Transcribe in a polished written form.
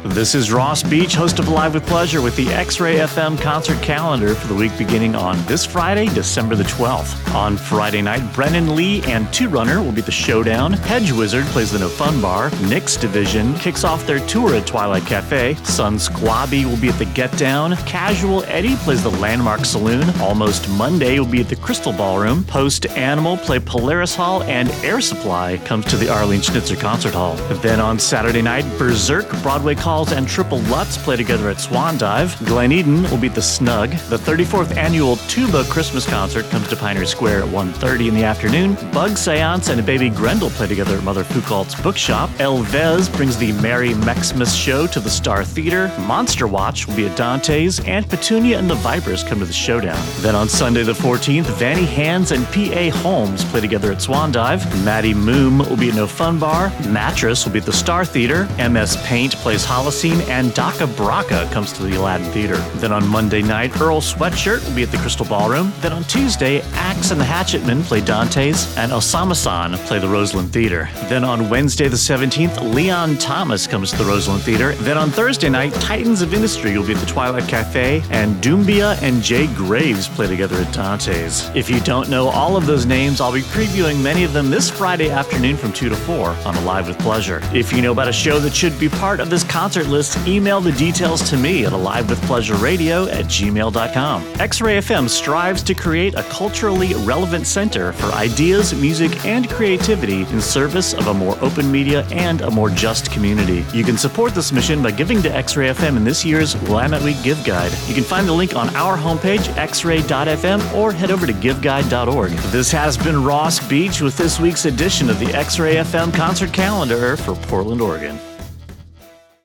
This is Ross Beach, host of Live with Pleasure with the X-Ray FM concert calendar for the week beginning on this Friday, December the 12th. On Friday night, Brennan Lee and Two Runner will be the Showdown. Hedge Wizard plays the No Fun Bar. Nick's Division kicks off their tour at Twilight Cafe. Sun Squabby will be at the Get Down. Casual Eddie plays the Landmark Saloon. Almost Monday will be at the Crystal Ballroom. Post Animal play Polaris Hall, and Air Supply comes to the Arlene Schnitzer Concert Hall. Then on Saturday night, Berserk, Broadway Calls, and Triple Lutz play together at Swan Dive. Glen Eden will be at the Snug. The 34th annual Tuba Christmas Concert comes to Pioneer Square at 1:30 in the afternoon. Bug Seance and Baby Grendel play together at Mother Foucault's Bookshop. Elvez brings the Merry Mexmas Show to the Star Theater. Monster Watch will be at Dante's, and Petunia and the Vipers come to the Showdown. Then on Sunday the 14th, Vanny Hands and P.A. Holmes play together at Swan Dive. Maddie Moom will be at No Fun Bar. Mattress will be at the Star Theater. MS Paint plays Holocene, and Daka Braka comes to the Aladdin Theater. Then on Monday night, Earl Sweatshirt will be at the Crystal Ballroom. Then on Tuesday, Axe and the Hatchetmen play Dante's, and Osama-san play the Roseland Theater. Then on Wednesday the 17th, Leon Thomas comes to the Roseland Theater. Then on Thursday night, Titans of Industry will be at the Twilight Cafe, and Doombia and Jay Graves play together at Dante's. If you don't know all of those names, I'll be previewing many of them this Friday afternoon from 2 to 4 on Alive with Pleasure. If you know about a show that should be part of this concert list, email the details to me at alivewithpleasureradio@gmail.com. X-Ray FM strives to create a culturally relevant center for ideas, music, and creativity in service of a more open media and a more just community. You can support this mission by giving to X-Ray FM in this year's Willamette Week Give Guide. You can find the link on our homepage, xray.fm, or head over to giveguide.org. This has been Ross Beach with this week's edition of the X-Ray FM concert calendar for Portland, Oregon.